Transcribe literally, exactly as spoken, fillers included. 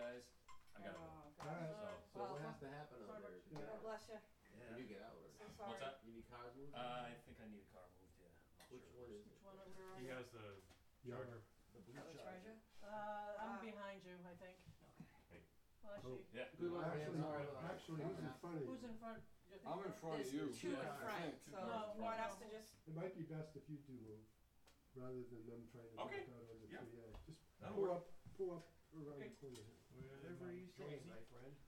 guys. I gotta go. Oh, God. Alright. So, So Well, what has to happen sorry, out there? but- God bless you. Can you get out or? So sorry. what's that? You need cars moved? Uh, I think I need a car moved, yeah. Not Which sure. one is Which it? one over He you? has the Younger. charger. The blue Oh, the Charger. treasure? Uh, I'm Ah. behind you, I think. Hey. Well, actually, Yeah. Good luck, man. Actually, Sorry about that. actually, who's in front of who's you? in front? You think I'm in you're- front of There's you. two in Yeah, I front, think two so cars in you want front. us to just, It might be best if you do move, rather than them trying to back Okay. out on the Yeah. three A. Just That'll pull work. up, pull up around Okay. the corner. Whatever you say, my friend.